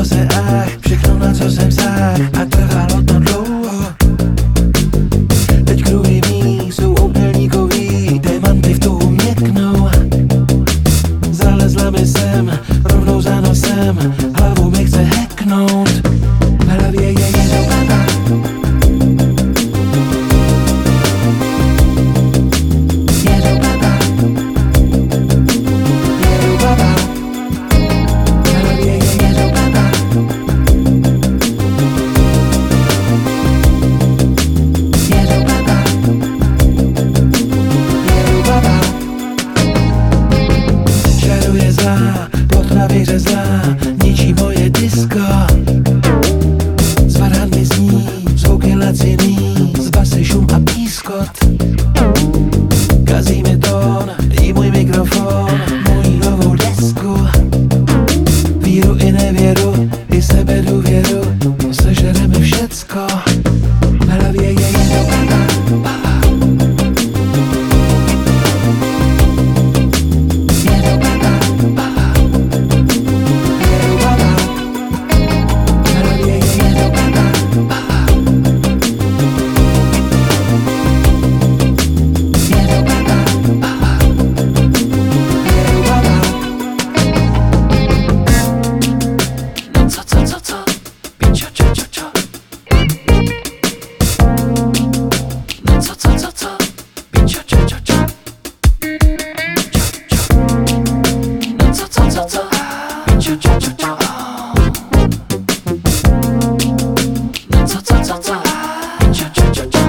Dařilo se všechno na co jsem sáhl a trvalo to dlouho. Teď kruhy mý jsou obdélníkový, démanty v tuhu měknou. Zalezla mi sem, rovnou za nosem, hlavu mi chce heknout. V hlavě je jenom baba. Jedu baba. Jedu baba. V hlavě je jenom baba. Jedu baba. Jedu baba. Čaruje zlá, plotna vyřezlá, ničí moje disco. Svarhat mi zní, zvuky laciný, z basy šum a pískot. Kazí mi tón, i můj mikrofon, můj novou desku. Víru i nevěru, i sebedůvěru, sežere mi všecko. V hlavě je jenom baba. Jedu baba. Jedu baba. V hlavě je jenom baba. Jedu baba. Jedu baba. No co? Pičo, čo? No co? Pičo, čo? No co? Pičo, čo? No co? Pičo, čo?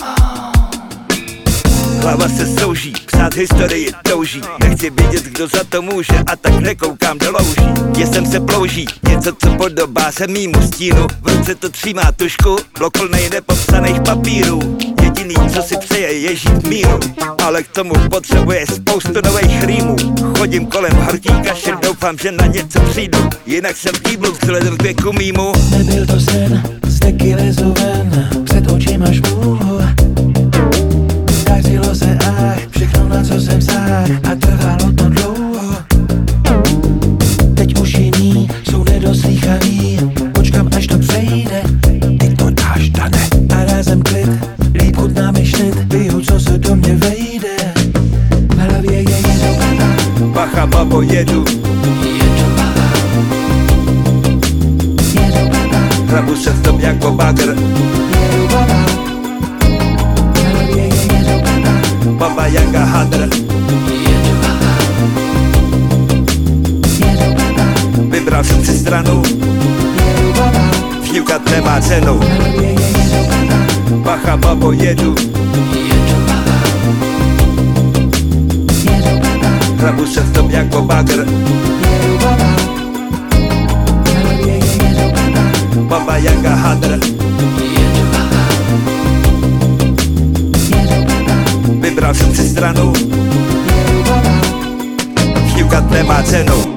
Hlava se souží, psát historii touží. Nechci vědět, kdo za to může, a tak nekoukám do louží. Děsem se plouží, něco, co podobá se mýmu stínu. V ruce to třímá tušku, blok plnej nepopsaných papírů. Jediný, co si přeje, je žít v míru, ale k tomu potřebuje spoustu nových rýmů. Chodím kolem horký kaše, doufám, že na něco přijdu, jinak jsem kýblu vzhledem k věku mýmu. Nebyl to sen, z teky lezu ven, před očima žmůhu. Dařilo se všechno na co jsem sáhl a trvalo to dlouho. Teď už jiní jsou nedoslýchaví, počkám až to přejde. Ty to dáš, Dane. A rázem klid, líp chutná mi šnit, piju, co se do mě vejde. V hlavě je jenom baba. Bacha, babo, jedu. Jedu baba. Jedu baba. Hrabu se v tom jako bagr. Jedu baba. V hlavě je jenom baba. Baba Yaga hadr. Jedu baba. Jedu baba. Vybral jsem si stranu, Jedu baba. fňukat nemá cenu. V hlavě je jenom baba. Bacha, babo, jedu. Jedu baba. Jedu baba. Hrabu se v tom jako bagr. Jedu baba. V hlavě je jenom baba. Baba Yaga hadr. Jedu baba. Jedu baba. Vybral jsem si stranu, Jedu baba. fňukat nemá cenu.